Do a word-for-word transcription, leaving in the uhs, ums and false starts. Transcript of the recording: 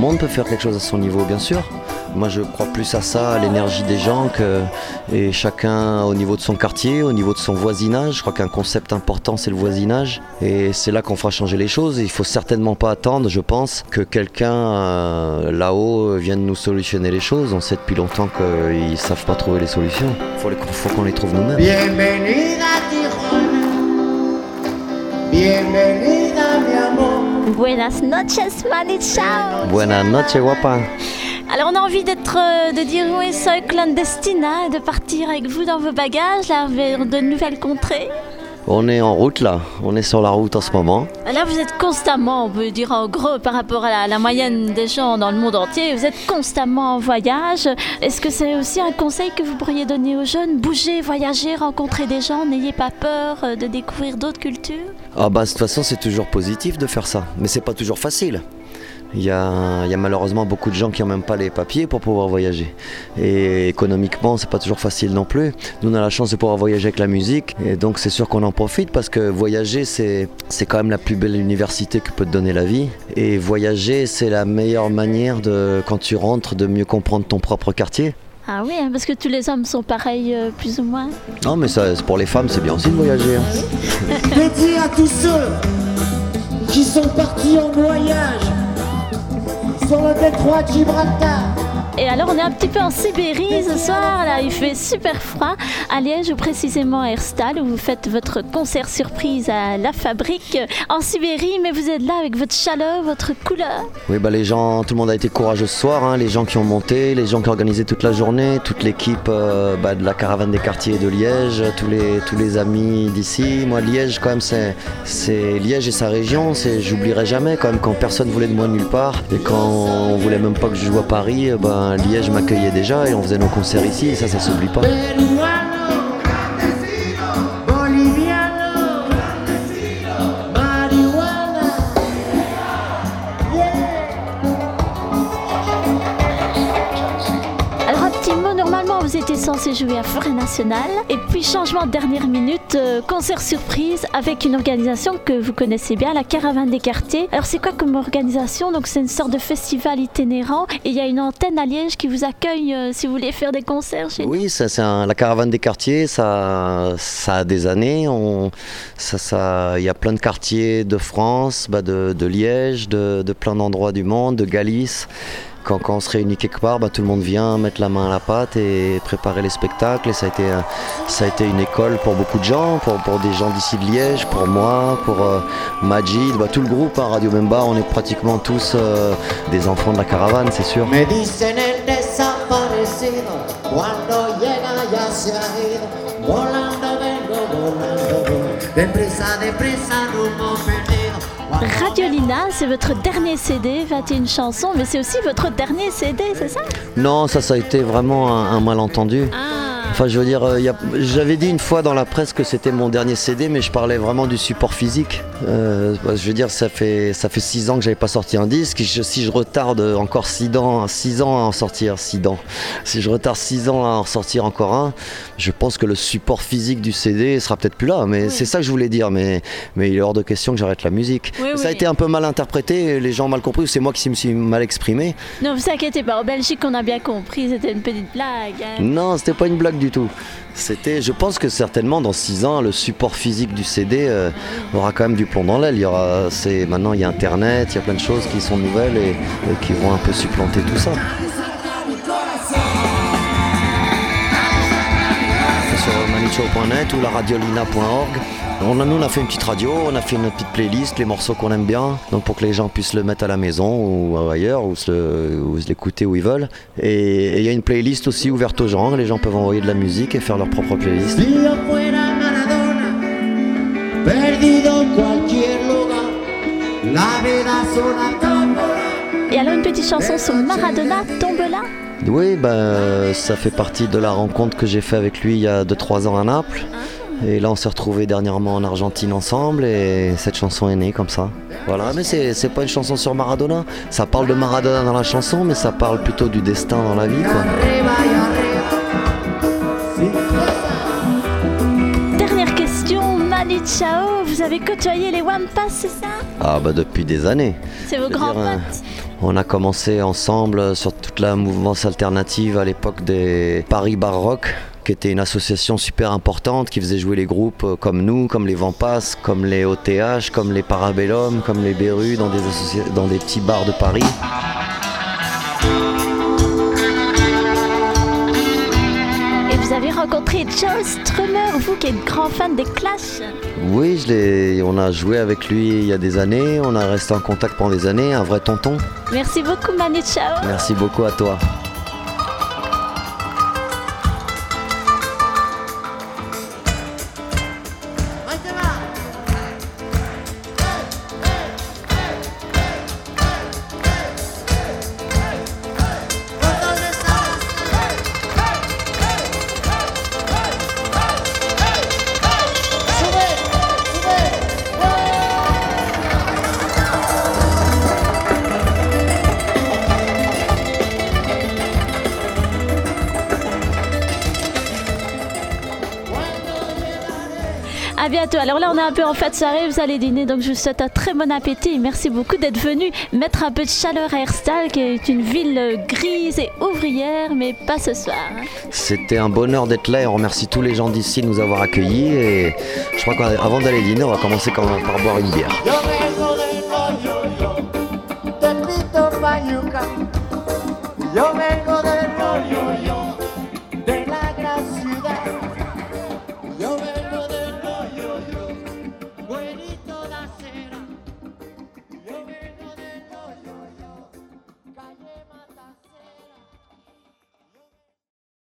monde peut faire quelque chose à son niveau, bien sûr. Moi je crois plus à ça, à l'énergie des gens, que, et chacun au niveau de son quartier, au niveau de son voisinage. Je crois qu'un concept important c'est le voisinage, et c'est là qu'on fera changer les choses. Il ne faut certainement pas attendre, je pense, que quelqu'un euh, là-haut vienne nous solutionner les choses. On sait depuis longtemps qu'ils ne savent pas trouver les solutions. Il faut, faut qu'on les trouve nous-mêmes. Bienvenida Tijuana, bienvenida mi amor. Buenas noches, Manu Chao. Buenas noches, guapa. Alors on a envie d'être, euh, de dire oui, soy clandestina, de partir avec vous dans vos bagages là, vers de nouvelles contrées. On est en route là, on est sur la route en ce moment. Là vous êtes constamment, on peut dire en gros par rapport à la, la moyenne des gens dans le monde entier, vous êtes constamment en voyage. Est-ce que c'est aussi un conseil que vous pourriez donner aux jeunes? Bouger, voyager, rencontrer des gens, n'ayez pas peur euh, de découvrir d'autres cultures? Ah bah de toute façon c'est toujours positif de faire ça, mais c'est pas toujours facile. Il y, a, il y a malheureusement beaucoup de gens qui n'ont même pas les papiers pour pouvoir voyager. Et économiquement, c'est pas toujours facile non plus. Nous, on a la chance de pouvoir voyager avec la musique. Et donc, c'est sûr qu'on en profite parce que voyager, c'est, c'est quand même la plus belle université que peut te donner la vie. Et voyager, c'est la meilleure manière, de, quand tu rentres, de mieux comprendre ton propre quartier. Ah oui, hein, parce que tous les hommes sont pareils, euh, plus ou moins. Non, mais ça, pour les femmes, c'est bien aussi de voyager. Hein. Dédié à tous ceux qui sont partis en voyage sur le détroit de Gibraltar. Et alors on est un petit peu en Sibérie ce soir, là il fait super froid à Liège ou précisément à Herstal où vous faites votre concert surprise à la Fabrique en Sibérie, mais vous êtes là avec votre chaleur, votre couleur. Oui bah les gens, tout le monde a été courageux ce soir, hein, les gens qui ont monté, les gens qui ont organisé toute la journée, toute l'équipe euh, bah, de la caravane des quartiers de Liège, tous les, tous les amis d'ici. Moi Liège quand même c'est, c'est Liège et sa région, c'est, j'oublierai jamais quand même quand personne voulait de moi nulle part et quand on voulait même pas que je joue à Paris, bah, Liège m'accueillait déjà et on faisait nos concerts ici et ça, ça s'oublie pas. Alors un petit mot, normalement vous étiez censé jouer à Forêt Nationale et puis changement de dernière minute, euh, concert surprise avec une organisation que vous connaissez bien, la Caravane des Quartiers. Alors c'est quoi comme organisation? Donc c'est une sorte de festival itinérant et il y a une antenne à Liège qui vous accueille euh, si vous voulez faire des concerts chez nous. Oui, ça, c'est un, la Caravane des Quartiers, ça, ça a des années. On, ça, ça, il y a plein de quartiers de France, bah de, de Liège, de, de plein d'endroits du monde, de Galice. Quand, quand on se réunit quelque part, bah, tout le monde vient mettre la main à la pâte et préparer les spectacles. Et ça a été, ça a été une école pour beaucoup de gens, pour, pour des gens d'ici de Liège, pour moi, pour euh, Majid, bah, tout le groupe, hein, Radio Memba, on est pratiquement tous euh, des enfants de la caravane, c'est sûr. Me dicen el desaparecido, cuando llega ya se ha ido, volando vengo, volando voy, deprisa, deprisa, rumbo perdido. Radiolina, c'est votre dernier C D, vingt et une chansons, mais c'est aussi votre dernier C D, c'est ça? Non, ça, ça a été vraiment un, un malentendu. Ah. Enfin, je veux dire, euh, y a, j'avais dit une fois dans la presse que c'était mon dernier C D, mais je parlais vraiment du support physique. Euh, je veux dire, ça fait ça fait six ans que j'avais pas sorti un disque. Je, si je retarde encore six ans, six ans à en sortir, six ans. Si je retarde six ans à en sortir encore un, je pense que le support physique du C D sera peut-être plus là. Mais oui. C'est ça que je voulais dire. Mais mais il est hors de question que j'arrête la musique. Oui, ça oui. a été un peu mal interprété. Les gens ont mal compris. C'est moi qui me suis mal exprimé. Non, vous inquiétez pas. En Belgique, on a bien compris. C'était une petite blague. Hein. Non, c'était pas une blague du tout. C'était, je pense que certainement dans six ans, le support physique du C D euh, aura quand même du plomb dans l'aile. Il y aura, c'est, maintenant il y a Internet, il y a plein de choses qui sont nouvelles et, et qui vont un peu supplanter tout ça. Sur manicho point net ou la radiolina point org. On a, nous on a fait une petite radio, on a fait une petite playlist, les morceaux qu'on aime bien, donc pour que les gens puissent le mettre à la maison ou ailleurs, ou se, ou se l'écouter où ils veulent. Et il y a une playlist aussi ouverte aux gens, les gens peuvent envoyer de la musique et faire leur propre playlist. Et alors une petite chanson sur Maradona, Tombola. Oui, ben, ça fait partie de la rencontre que j'ai fait avec lui il y a deux trois ans à Naples. Et là on s'est retrouvés dernièrement en Argentine ensemble et cette chanson est née comme ça. Voilà, mais c'est, c'est pas une chanson sur Maradona. Ça parle de Maradona dans la chanson, mais ça parle plutôt du destin dans la vie, quoi. Dernière question, Manu Chao, vous avez côtoyé les Wampas, c'est ça? Ah bah depuis des années. C'est vos Je veux grands dire, euh, potes. On a commencé ensemble sur toute la mouvance alternative à l'époque des Paris Bar Rock, qui était une association super importante qui faisait jouer les groupes euh, comme nous, comme les Vampas, comme les O T H, comme les Parabellum, comme les Berus dans des, associa- dans des petits bars de Paris. Et vous avez rencontré Joe Strummer, vous qui êtes grand fan des Clash. Oui, je l'ai- on a joué avec lui il y a des années, on a resté en contact pendant des années, un vrai tonton. Merci beaucoup Manu Chao. Merci beaucoup à toi. Ahí te va. ¿Por dónde estás? Sube, À bientôt. Alors là, on est un peu en fin de soirée, vous allez dîner, donc je vous souhaite un très bon appétit. Merci beaucoup d'être venu mettre un peu de chaleur à Herstal, qui est une ville grise et ouvrière, mais pas ce soir. hein. C'était un bonheur d'être là et on remercie tous les gens d'ici de nous avoir accueillis. Et je crois qu'avant d'aller dîner, on va commencer quand même par boire une bière. Yo vengo del rollo, yo, de Pito Payuca. Yo vengo del rollo, yo.